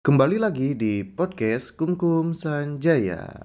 Kembali lagi di podcast Kumkum Sanjaya.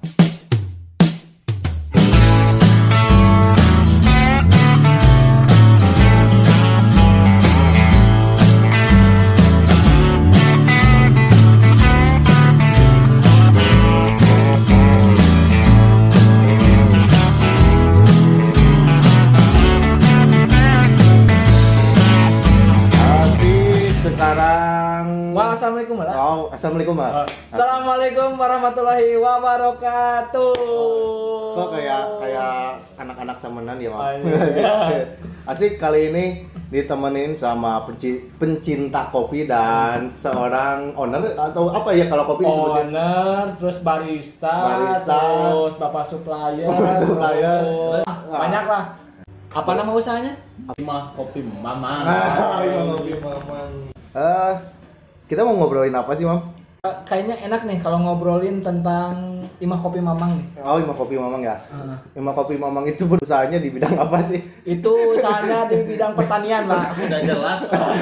Sekarang Assalamualaikum Mbak. Assalamualaikum Mbak. Assalamualaikum warahmatullahi wabarakatuh. Kok kayak anak-anak samenan ya, Mam? Iya. Asik, kali ini ditemenin sama pencinta kopi dan seorang owner atau apa ya kalau kopi disebutnya? Owner, terus barista, terus bapak supplier. Banyak lah. Apa nama usahanya? Imah Kopi Mamang. Kopi Mamang. Kita mau ngobrolin apa sih, Mam? Kayaknya enak nih kalau ngobrolin tentang Imah Kopi Mamang nih. Oh, Imah Kopi Mamang ya. Imah Kopi Mamang itu berusahanya di bidang apa sih? Itu usahanya di bidang pertanian, Pak. Udah jelas.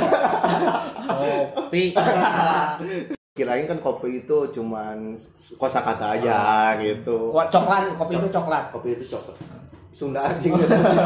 Kopi. Kirain kan kopi itu cuman kosakata aja gitu. Wah, coklat, kopi itu coklat. Kopi itu coklat. Sunda anjing.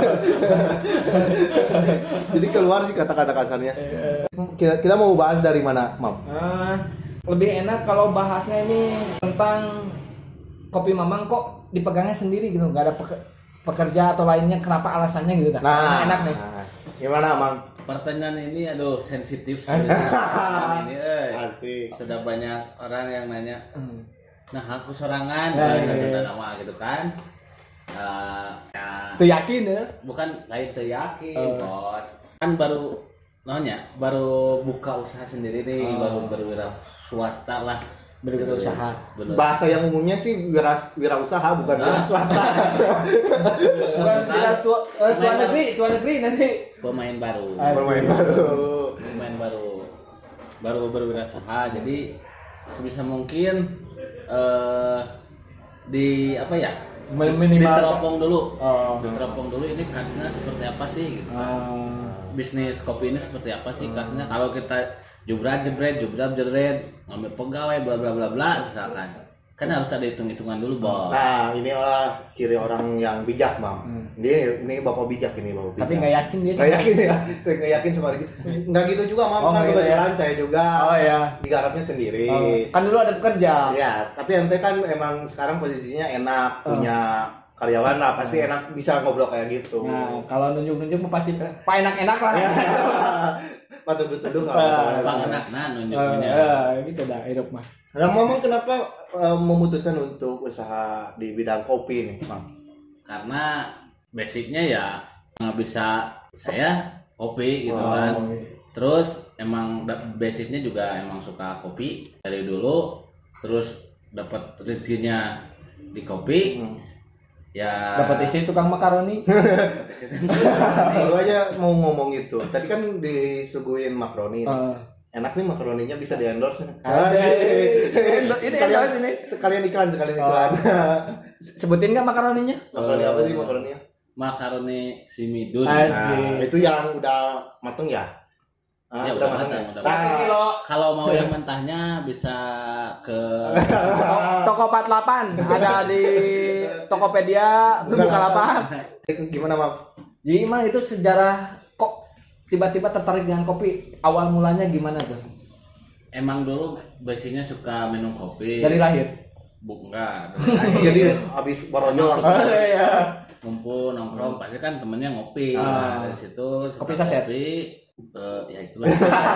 Jadi keluar sih kata-kata kasarnya. Kita mau bahas dari mana, Mam? Lebih enak kalau bahasnya ini tentang Kopi Mamang kok dipegangnya sendiri gitu, nggak ada pekerja atau lainnya, kenapa alasannya gitu dah. Nah, enak nih. Gimana, Mang? Pertanyaan ini aduh sensitif. Ini, Asik. sudah banyak orang yang nanya. Nah, aku sorangan, sudah nama gitu kan. Tuh yakin ya? Bukan lain tuh yakin, bos. Kan baru buka usaha sendiri nih, baru berwira swasta lah. Berwirausaha. Bahasa yang umumnya sih wirausaha, bukan wira swasta. Bukan kita suara negeri nanti. Pemain baru. Baru berwirausaha. Jadi sebisa mungkin di apa ya? Diteropong dulu. Diteropong dulu ini kasusnya seperti apa sih gitu kan. Bisnis kopi ini seperti apa sih kasusnya, kalau kita jebret ngambil pegawai bla bla bla bla misalkan. Kan harus ada hitung-hitungan dulu, Bos. Nah, inilah ciri orang yang bijak, Mam. Ini Bapak bijak ini, Bapak bijak. Tapi nggak yakin dia. Nggak yakin ya, saya nggak yakin sama gitu. Nggak gitu juga, Mam. Kan gitu kebetulan ya? saya juga digarapnya sendiri. Kan dulu ada pekerja. Ya, tapi ente kan emang sekarang posisinya enak, punya karyawan lah, pasti enak bisa ngobrol kayak gitu. Nah, kalau nunjuk-nunjuk pasti Pak enak-enak lah. Patut dituduh nggak Bang enak nunjuknya. Gitu dah hidup mah. Nah, Mamang kenapa memutuskan untuk usaha di bidang kopi nih, Mam? Karena basicnya ya nggak bisa saya kopi gitu kan. Terus emang basicnya juga emang suka kopi dari dulu. Terus dapat rezekinya di kopi. Ya Dapat isi tukang makaroni. Baru aja mau ngomong itu. Tadi kan disuguhin makaroni. Enak nih makaroninya, bisa di endorse. Sekalian iklan. Sebutin nggak makaroninya? Makaroni apa sih makaroninya? Makaroni Simidun. Nah, itu yang udah mateng ya? Ya, udah mateng ya? Kalau mau yang mentahnya bisa ke Toko 48 ada di Tokopedia, Bukalapak. Gimana, Mam? Jadi mah itu sejarah kok tiba-tiba tertarik dengan kopi. Awal mulanya gimana tuh? Emang dulu basicnya suka minum kopi. Dari lahir? Enggak. Jadi habis baronyo langsung. Ngumpul nongkrong pasti kan temennya ngopi. Nah, dari situ Kopi saset. Ya itulah.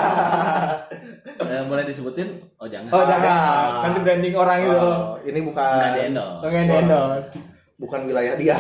Boleh disebutin? Oh jangan. Nanti branding orang itu. Ini bukan Nggak di-endorse. Pengen endorse. Bukan wilayah dia.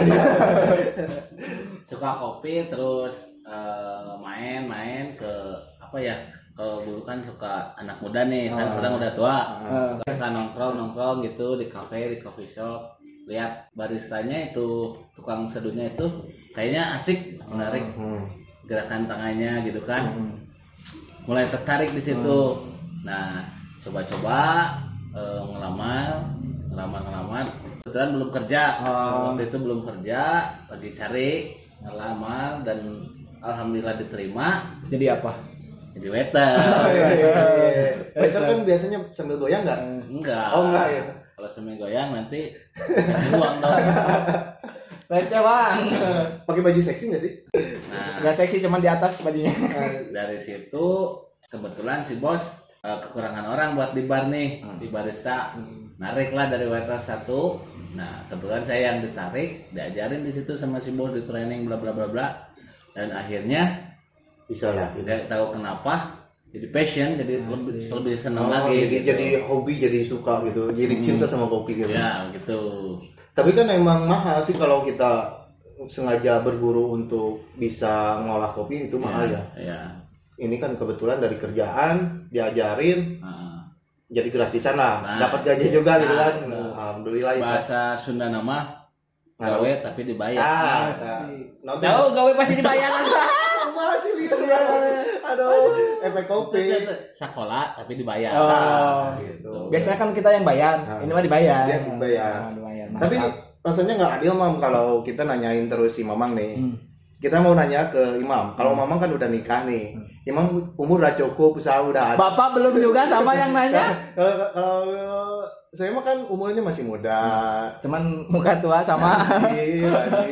Suka kopi terus main ke apa ya? Kalau dulu kan suka anak muda nih, kan sekarang udah tua. Suka nongkrong gitu di cafe, di coffee shop. Lihat baristanya itu, tukang seduhnya itu kayaknya asik, menarik. Gerakan tangannya gitu kan. Mulai tertarik di situ. Nah, coba-coba ngelamar. Kebetulan belum kerja. Waktu itu belum kerja, lagi cari ngelamar dan alhamdulillah diterima. Jadi apa? jadi waiter. Waiter kan biasanya sambil goyang nggak? Enggak. Oh enggak ya. Kalau sambil goyang nanti kasih uang dong. Receh bang. Pakai baju seksi nggak sih? Nah, Gak seksi cuma di atas bajunya. dari situ kebetulan si bos kekurangan orang buat di bar nih, di barista. Nariklah dari waiter 1. Nah, kebetulan saya yang ditarik, diajarin di situ sama si bos, di training bla bla bla bla. Dan akhirnya Bisa lah. nggak tahu kenapa jadi passion, jadi lebih senang lagi. Jadi hobi, jadi suka gitu, jadi cinta sama kopi gitu. Ya gitu. Tapi kan emang mahal sih kalau kita sengaja berguru untuk bisa ngolah kopi itu mahal ya. Ya. Ini kan kebetulan dari kerjaan diajarin, Nah, jadi gratisan lah, Nah, dapat gaji juga gitu kan. nah. Alhamdulillah itu. bahasa Sunda nama gawe tapi dibayar. Nonton. Tahu gawe pasti dibayar lah. Masih lihat ya. Aduh, efek kopi. Sekolah tapi dibayar. Oh. Nah, Gitu. Biasanya kan kita yang bayar, ini mah dibayar. Dia dibayar. Dibayar. Tapi Mantap. rasanya nggak adil Mam kalau kita nanyain terus si Mamang nih. Hmm. Kita mau nanya ke Imam. Kalau Mamang kan udah nikah nih. Imam umur udah cukup, usaha udah ada. Bapak belum juga sama yang nanya. Kalau saya mah kan umurnya masih muda. Cuman muka tua sama. Anjir.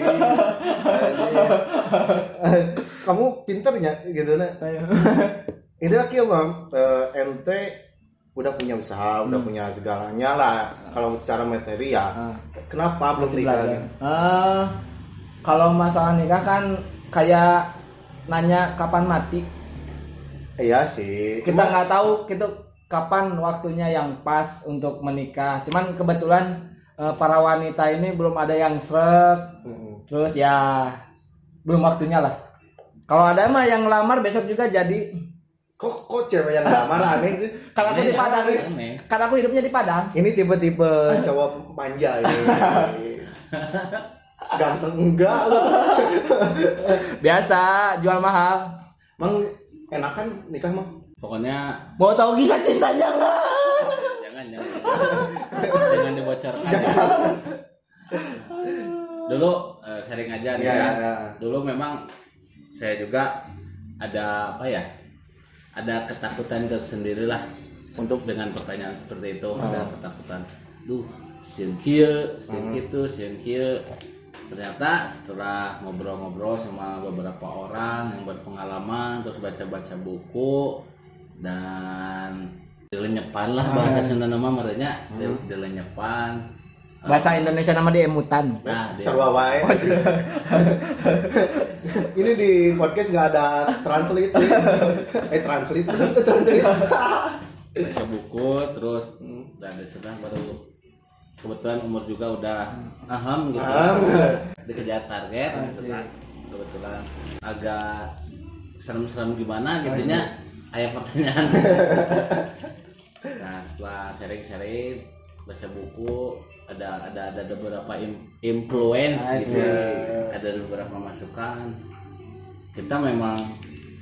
Kamu pinternya gitu nah. Ini lagi ya Mam, ente udah punya usaha, udah punya segalanya lah. Kalau secara materi ya, kenapa belum nikah? Kalau masalah nikah kan kayak nanya kapan mati. Iya sih. Kita nggak tahu gitu kapan waktunya yang pas untuk menikah. Cuman kebetulan para wanita ini belum ada yang srek. Terus ya belum waktunya lah. Kalau ada mah yang lamar besok juga jadi. Kok cewek yang lamar aneh sih? Kalau aku di Padang, Aneh. kan aku hidupnya di Padang. Ini tipe-tipe cowok manja ini. Ganteng enggak loh. Biasa jual mahal. Mang enakan nikah Mang? Pokoknya Mau tahu kisah cintanya nggak? jangan dibocorkan. Dulu sharing aja nih ya. Dulu memang saya juga ada apa ya? Ada ketakutan tersendiri lah untuk dengan pertanyaan seperti itu. Ada ketakutan. Duh, sieun kieu, sieun kitu, sieun kieu. Ternyata setelah ngobrol-ngobrol sama beberapa orang yang berpengalaman, terus baca-baca buku dan dilenyepan lah bahasa Sunda nama merenya, dilenyepan. Bahasa Indonesia nama dia emutan. Nah, Sarwa wae. Ini di podcast nggak ada translate. Translate. Baca buku terus dan setelah baru kebetulan umur juga udah gitu. Dikejar target gitu kan. Kebetulan agak serem-serem gimana gitunya aya pertanyaan. Nah, setelah sharing-sharing baca buku ada beberapa influence gitu, ada beberapa masukan. Kita memang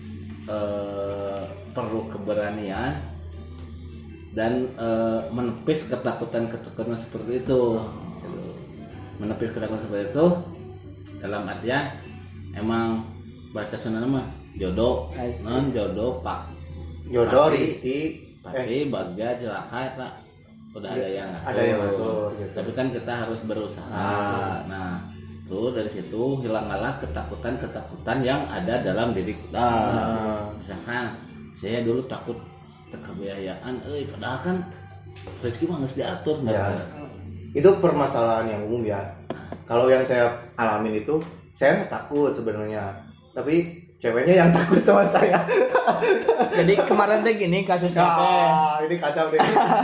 perlu keberanian dan menepis ketakutan seperti itu. Gitu. Menepis ketakutan seperti itu dalam artian emang bahasa Sunda mah jodoh, non jodoh pak. Jodoh rezeki pasti bagja celaka eta udah ada yang ngatur gitu. Tapi kan kita harus berusaha. Nah, tuh dari situ hilanglah ketakutan yang ada dalam diri kita. Misalkan saya dulu takut kebiayaan, padahal kan rezeki mah harus diatur. Ya. Itu permasalahan yang umum ya. Kalau yang saya alamin itu, saya takut sebenarnya, tapi ceweknya yang takut sama saya. Jadi kemarin teh gini kasusnya teh. Ini kacau deh.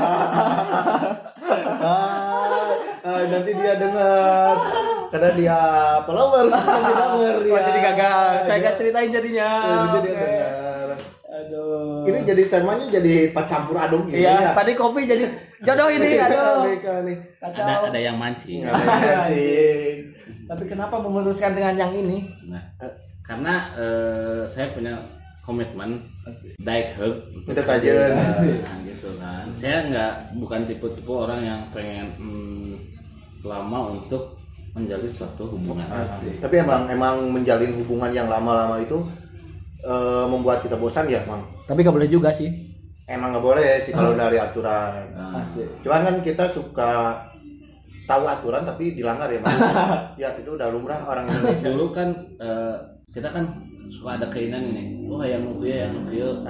Nanti dia dengar karena dia followers nanti denger dia. Jadi gagal. Saya nggak ceritain jadinya. Jadi dia dengar. Aduh. Ini jadi temanya jadi campur aduk gitu iya, ya. Tadi kopi jadi jodoh ini. Aduh. Ada yang mancing. Tapi kenapa memutuskan dengan yang ini? Nah, karena saya punya komitmen daek heug udah kajian gitu kan. Saya bukan tipe-tipe orang yang pengen lama untuk menjalin suatu hubungan. Tapi emang menjalin hubungan yang lama-lama itu membuat kita bosan ya, Mang. Tapi nggak boleh juga sih. Emang nggak boleh sih kalau dari aturan. Cuman kan kita suka tahu aturan tapi dilanggar ya, Mang. Ya itu udah lumrah orang Indonesia. Dulu kan kita kan suka ada keinginan ini. Oh, hayang nukil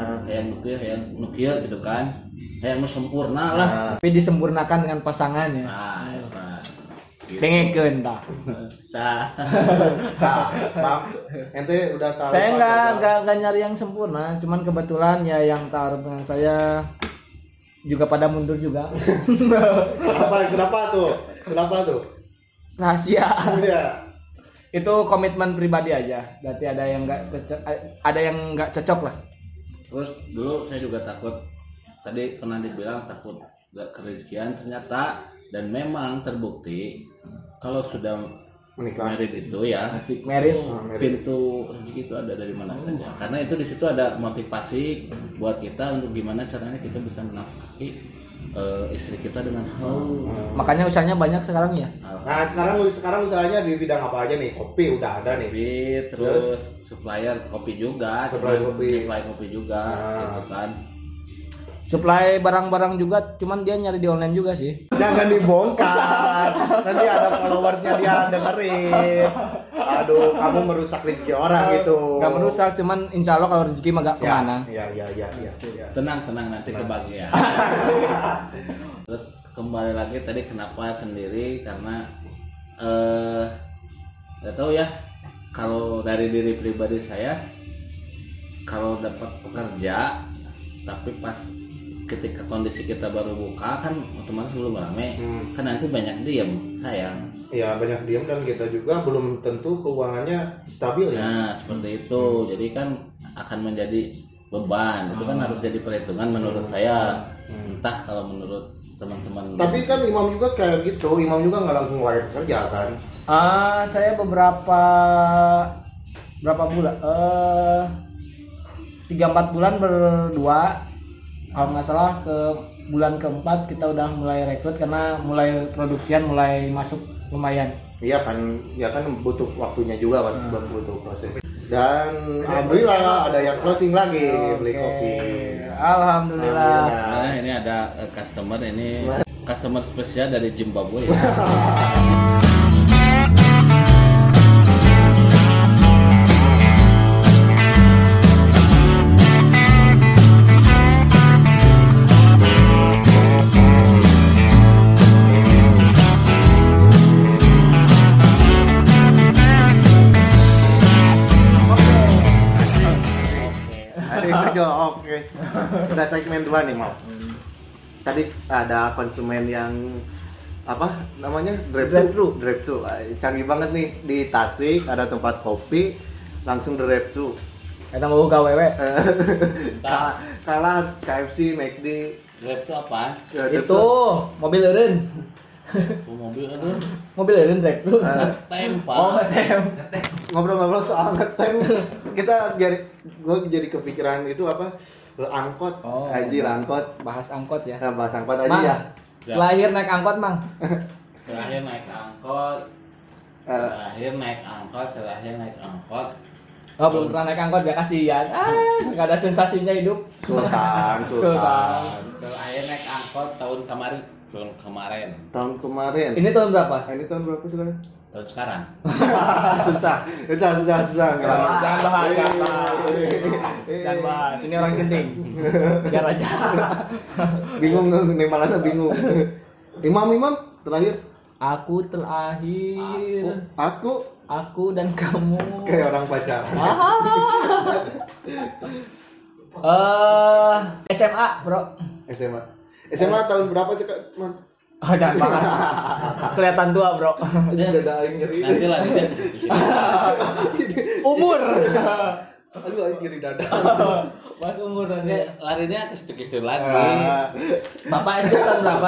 gitu kan. Hayang sempurna lah. Tapi disempurnakan dengan pasangannya. Dengekeun tah. Maaf, ente udah tahu. Saya nggak nyari yang sempurna, cuman kebetulan ya yang taruh dengan saya juga pada mundur juga. Kenapa tuh? Rahasia. Iya. Itu komitmen pribadi aja. Berarti ada yang nggak cocok lah. Terus dulu saya juga takut. Tadi pernah dibilang takut gak kerezekian, ternyata dan memang terbukti kalau sudah menikah married itu ya asik married, pintu rezeki itu ada dari mana saja, karena itu di situ ada motivasi buat kita untuk gimana caranya kita bisa menafkahi istri kita dengan halal. Makanya usahanya banyak sekarang ya. Nah sekarang usahanya di bidang apa aja nih? Kopi udah ada nih. Kopi, terus supplier kopi juga, supply kopi juga, gitu kan. Supply barang-barang juga, cuman dia nyari di online juga sih. Jangan dibongkar, nanti ada followersnya dia dengerin. Aduh, kamu merusak rezeki orang gitu. Gak merusak, cuman insya Allah kalau rezeki mah gak kemana. Iya. Tenang nanti kebahagiaan. Terus kembali lagi tadi kenapa sendiri, karena nggak tahu ya, kalau dari diri pribadi saya kalau dapat pekerja tapi pas ketika kondisi kita baru buka kan otomatis belum rame, kan nanti banyak diem sayang. Iya, banyak diem dan kita juga belum tentu keuangannya stabil ya. Nah seperti itu, jadi kan akan menjadi beban. Itu kan harus jadi perhitungan menurut saya. Entah kalau menurut teman-teman. Tapi kan Imam juga kayak gitu, Imam juga nggak langsung lari kerja kan? Saya berapa bulan? 3-4 bulan berdua. Kalau nggak salah ke bulan keempat kita udah mulai rekrut karena mulai produksian mulai masuk lumayan. Iya kan, ya kan butuh waktunya juga, butuh proses. Dan alhamdulillah ada yang closing lagi beli kopi. Alhamdulillah. Nah ini ada customer spesial dari Zimbabwe. Oke. Udah segmen 2 nih, Mau. Tadi ada konsumen yang apa namanya? Drive-thru. Canggih banget nih di Tasik ada tempat kopi langsung drive-thru. Kita mau buka WW. Kalah KFC, McD. Drive-thru apaan? Itu mobil eureun. Mobil eureun drive-thru. Ngetem, Pak. Oh, ngetem. Ngobrol-ngobrol soal ngetem, gue jadi kepikiran itu apa? Angkot. Anjir, angkot. Bahas angkot ya. Nah, bahas angkot aja ya. Lahir naik angkot, Mang. Terakhir naik angkot. Oh, belum pernah naik angkot ya, kasihan. Enggak ada sensasinya hidup. Sultan. Terakhir naik angkot tahun kemarin. Tahun kemarin. Ini tahun berapa? Ini tahun berapa sih, Bang? Tahun sekarang. Susah. Jangan bahas. Ini orang genting. Biar aja. Bingung nih, malah bingung. Imam terakhir. Aku terakhir. Aku dan kamu. Kayak orang pacaran. SMA, Bro. SMA tahun berapa sih, Kak? Oh, jangan bahas. Kelihatan tua, Bro. Dada aing nyeri. Nanti lah dia. Umur. Aduh, aing nyeri dada. Mas umur nanti. Larinya ke situ lagi. Bapak SD tahun berapa?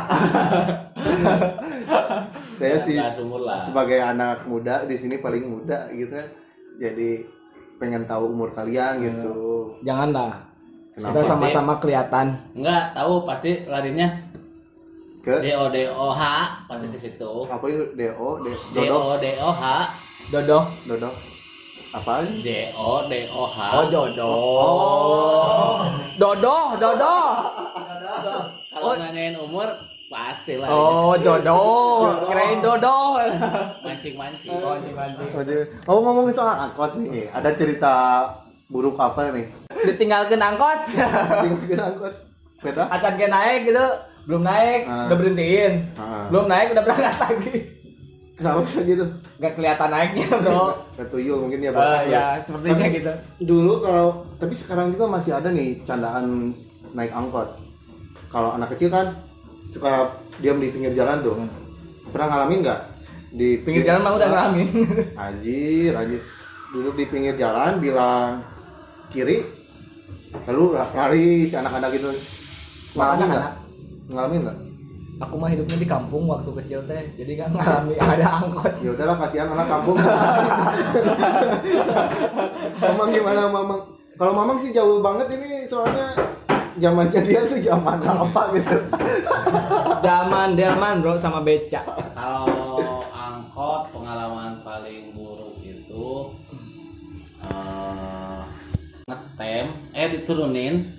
Saya sih sebagai anak muda di sini paling muda gitu. Jadi pengen tahu umur kalian gitu. Janganlah. Kenapa? Kita sama-sama kelihatan. Enggak tahu pasti larinya ke DOH pasti ke situ. Apa itu DOH? DOH. Dodoh. Apaan? JODOH. Oh, jodoh. Dodoh. Kalau nanyain umur pasti lah. Oh, jodoh. Kirain dodoh. Mancing-mancing. Oh, ngomongin soal angkot nih, ada cerita buruk apa nih? Ditinggalkan angkot. Tinggal angkot. Beda? Acan ke naik gitu, belum naik, udah berhentiin. Belum naik udah berangkat lagi. Kenapa bisa gitu? Gak kelihatan naiknya, Bro. Ketuyul mungkin ya, Ya, sepertinya gitu. Dulu tapi sekarang juga masih ada nih candaan naik angkot. Kalau anak kecil kan suka diam di pinggir jalan tuh. Pernah ngalamin nggak? Di Pinggir jalan mah udah ngalamin. Anjir. Duduk di pinggir jalan bilang kiri, lalu lari si anak-anak gitu. Ngalamin nggak? Aku mah hidupnya di kampung waktu kecil teh, jadi kan ngalami ada angkot. Ya udahlah, kasihan anak kampung. Mamang gimana, Mamang? Kalau Mamang sih jauh banget ini, soalnya zamannya dia tuh zaman apa gitu. Zaman delman, Bro, sama beca. Kalau angkot pengalaman paling buruk itu ngetem, diturunin.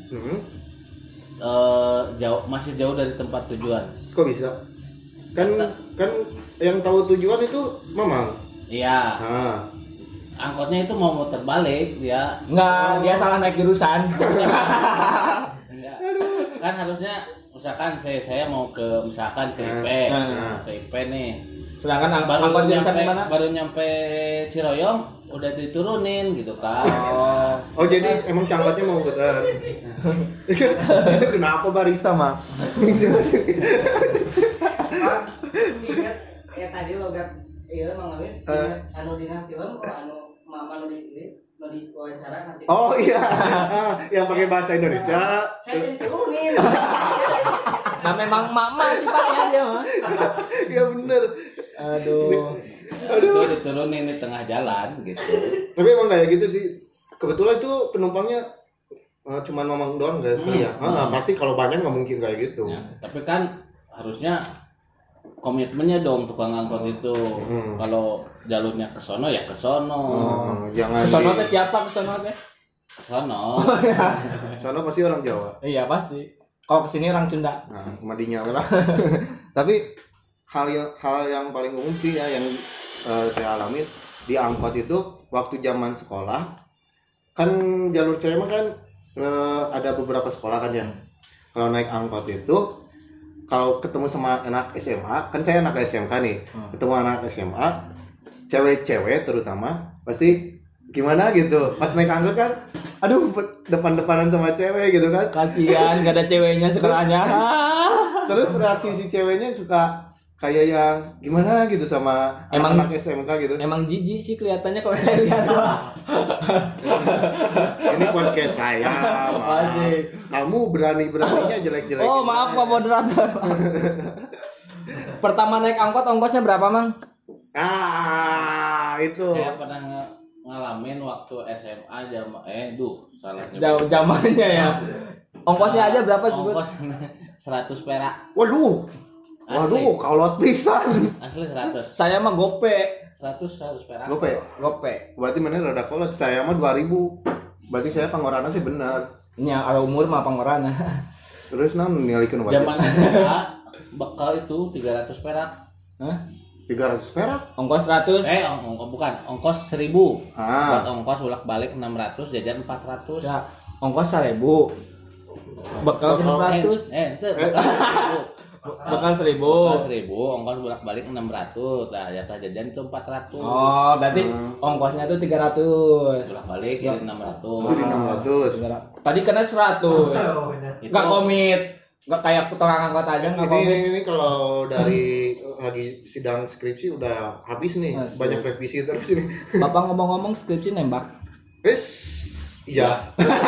Masih jauh dari tempat tujuan. Kok bisa? Kan yang tahu tujuan itu Mamang. Iya. Angkotnya itu mau muter balik dia. Enggak, dia salah naik jurusan. Enggak. Kan harusnya misalkan saya mau ke IP. Ke IP nih. Sedangkan angkot jurusan di mana? Baru nyampe Ciroyong udah diturunin gitu kan. Oh jadi emang si angkotnya mau muter. Itu kenapa barista mah? Ya tadi logat iya Mang Lawin anu dina film anu mama nu di wawancara nanti. Oh iya. Yang pakai bahasa Indonesia. Saya diturunin. Nah memang mama sifatnya dia mah. Iya bener. Aduh. Itu diturunin di tengah jalan gitu. Tapi emang kayak gitu sih. Kebetulan itu penumpangnya cuman Mamang doang kan? Iya. Pasti kalau banyak nggak mungkin kayak gitu. Ya, tapi kan harusnya komitmennya dong tukang angkot itu. Kalau jalurnya ke sono ya ke sono. Jangan. Kesono teh siapa kesono teh? Ke sono. Sono pasti orang Jawa. Iya pasti. Kalau kesini orang Sunda. Nah, madinya lah. Tapi hal yang paling umum sih ya yang saya alami di angkot itu waktu zaman sekolah. Kan jalur saya kan ada beberapa sekolah kan ya. Kalau naik angkot itu kalau ketemu sama anak SMA, kan saya anak SMK nih. Ketemu anak SMA, cewek-cewek terutama pasti gimana gitu. Pas naik angkot kan aduh depan-depanan sama cewek gitu kan. Kasihan gak ada ceweknya sekolahnya. Terus reaksi si ceweknya suka kayak yang gimana gitu sama anak SMK gitu. Emang jijik sih kelihatannya kalau saya lihat. Ini podcast saya. Kamu berani-beraninya jelek-jelek. Oh maaf Pak moderator. Pertama naik angkot ongkosnya berapa Mang? Itu. Saya pernah ngalamin waktu SMA salah nyebut. Jauh zamannya ya. Ongkosnya aja berapa sebut? Ongkos 100 perak. Waduh, kalot pisan. Asli 100. Saya mah gope. 100 perak. Gope. Berarti mana rada kolot. Saya mah 2000. Berarti saya pengorana sih benar. Nya kalau umur mah pengorana. Terus nilaikan wajib. Zaman SMA bekal itu 300 perak. Hah? 300 perak? Ongkos 100. Bukan, ongkos 1000. Buat ongkos bolak-balik 600, jajan 400. Ya, ongkos 1000. Bekal 600. Bekal 1000. Bekal 1000, ongkos bolak-balik 600. Nah, jatah jajan itu 400. Oh, berarti ongkosnya tuh 300. Bolak-balik jadi 600. Jadi 600. Tadi kena 100. Enggak komit. Enggak kayak tukang angkot aja enggak komit. Ini kalau dari lagi sidang skripsi udah habis nih. Masih. Banyak revisi terus ini. Bapak ngomong-ngomong skripsi nembak. Iya.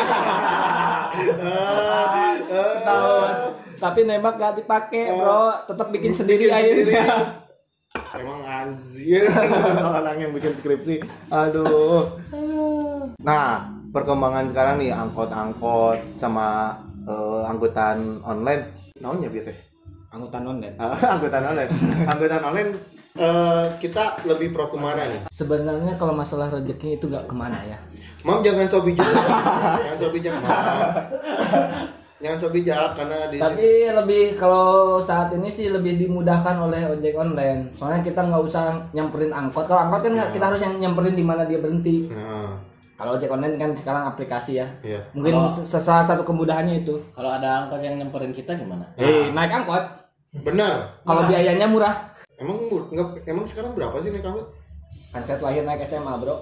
Tapi nembak gak dipakai, Bro. Tetap bikin sendiri akhirnya. Emang anjir orang yang bikin skripsi. Aduh. Nah, perkembangan sekarang nih angkot-angkot sama angkutan online. Naonnya bieu teh? Angkutan online. Angkutan online kita lebih pro kemana nih? Sebenarnya kalau masalah rezeki itu nggak kemana ya. Mam jangan so bijak. Jangan so bijak, Mam. Jangan so bijak karena Tapi lebih kalau saat ini sih lebih dimudahkan oleh ojek online. Soalnya kita nggak usah nyamperin angkot. Kalau angkot kan kita harus nyamperin di mana dia berhenti. Kalau ojek online kan sekarang aplikasi ya. Iya. Mungkin salah satu kemudahannya itu. Kalau ada angkot yang nyamperin kita gimana? Naik angkot. Benar. Kalau biayanya murah. Emang sekarang berapa sih naik angkot? Kan saya terakhir naik SMA, Bro.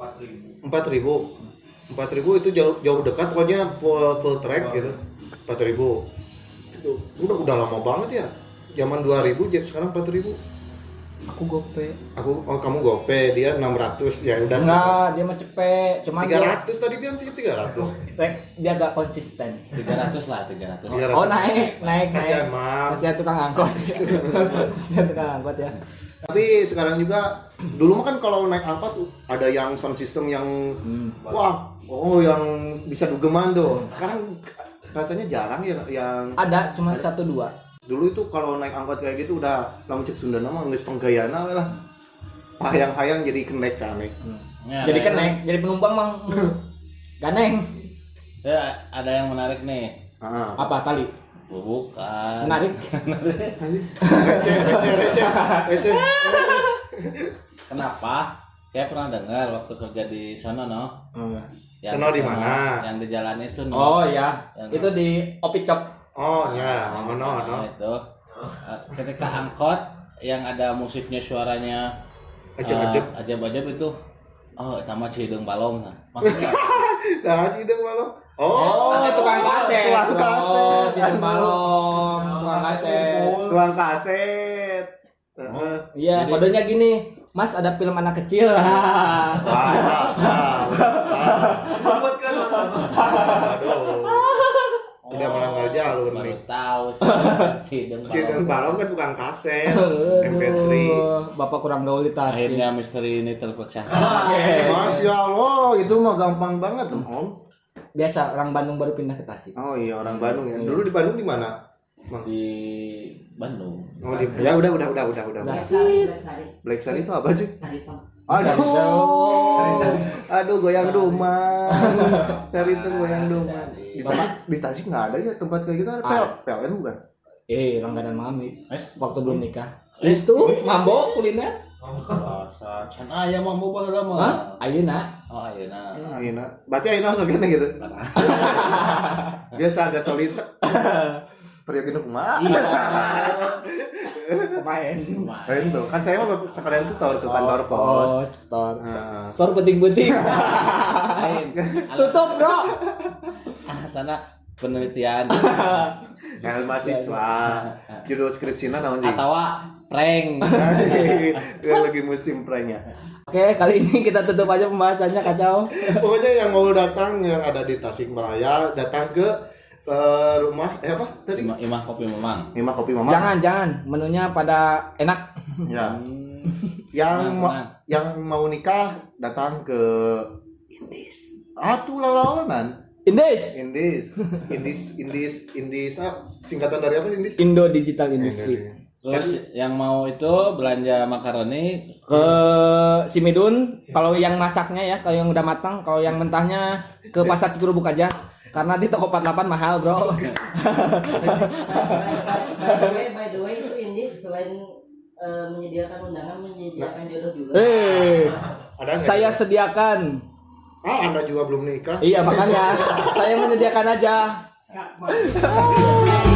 4.000 itu jauh dekat pokoknya full track gitu. 4.000 itu udah lama banget ya, zaman 2000 jadi sekarang 4.000. Aku gope. Kamu gope, dia 600 ya udah. Enggak, dia mah cepet, cuma 300 tadi bilang 300. Dia agak konsisten. 300 lah, 300. Oh naik. Kasihan, Mam. Kasihan tukang angkot. Kasihan tukang angkot ya. Tapi sekarang juga dulu mah kan kalau naik angkot ada yang sound system yang yang bisa dugeman tuh. Sekarang rasanya jarang ya yang ada cuma 1-2. Dulu itu kalau naik angkot kayak gitu udah lamun cek Sunda nama geus penggayana lah. Hayang-hayang jadi kenek kanek. Jadi kenek, jadi penumpang mang ganeng. Ada yang menarik nih. Apa tali? Bukan. Menarik. Receh. Kenapa? Saya pernah dengar waktu kerja di sana Sono di mana? Yang di jalan itu Oh iya. Itu di Opi Chop. Oh ya, itu. Ketika angkot yang ada musiknya suaranya ajab-ajab itu. Oh, sama Cideng Balong. Makanya. Nah, Cideng Balong. Tukang kaset. Cideng Balong, tukang kaset. Iya, kodenya gini. Mas, ada film anak kecil. Selamatkan. Aduh. Tidak melanggar jalur nih. Baru tahu sih. Cideng Balong kan tukang kaset. MP3. Bapak kurang gaul di tas. Akhirnya misteri ini terpecahkan. Masya Allah, itu mah gampang banget, Om. Biasa orang Bandung baru pindah ke Tasik. Oh iya, orang Bandung ya. Dulu di Bandung di mana? Di Bandung. Oh, ya udah. Black Sari itu apa sih? Aduh, goyang duman. Sari itu goyang duman. Di Tasik nggak ada ya tempat kayak gitu. PLN bukan? Langganan mami. Waktu belum nikah. Itu mambo kuliner. Rasa can ayam mambo baheula mah. Ayeuna. Oh, ayeuna. Berarti ayeuna sogena gitu. Biasa ada solid. Periode kumaha? Pemain tuh. Kan saya mah sekalian store ke kantor pos. Store penting-penting. Tutup, Bro. Sana penelitian. Yang mahasiswa. Judul skripsina naon sih? Atawa prank. Lagi musim pranknya. Oke, kali ini kita tutup aja pembahasannya, kacau. Pokoknya yang mau datang yang ada di Tasikmalaya datang ke rumah apa tadi? Imah Kopi Mamang. Imah Kopi Mamang. Jangan. Menunya pada enak. Ya. Yang mau nikah datang ke Indis. Lalawanan. Indis. Singkatan dari apa Indis? Indo Digital Industry. Terus yang mau itu belanja makaroni ke Simidun. Kalau yang masaknya ya, kalau yang udah matang, kalau yang mentahnya ke Pasar Cikurubuk aja. Karena di toko 48 mahal, Bro. By the way itu ini selain menyediakan undangan, menyediakan jodoh juga. Saya sediakan. Anda juga belum nikah? Iya, makanya saya menyediakan aja.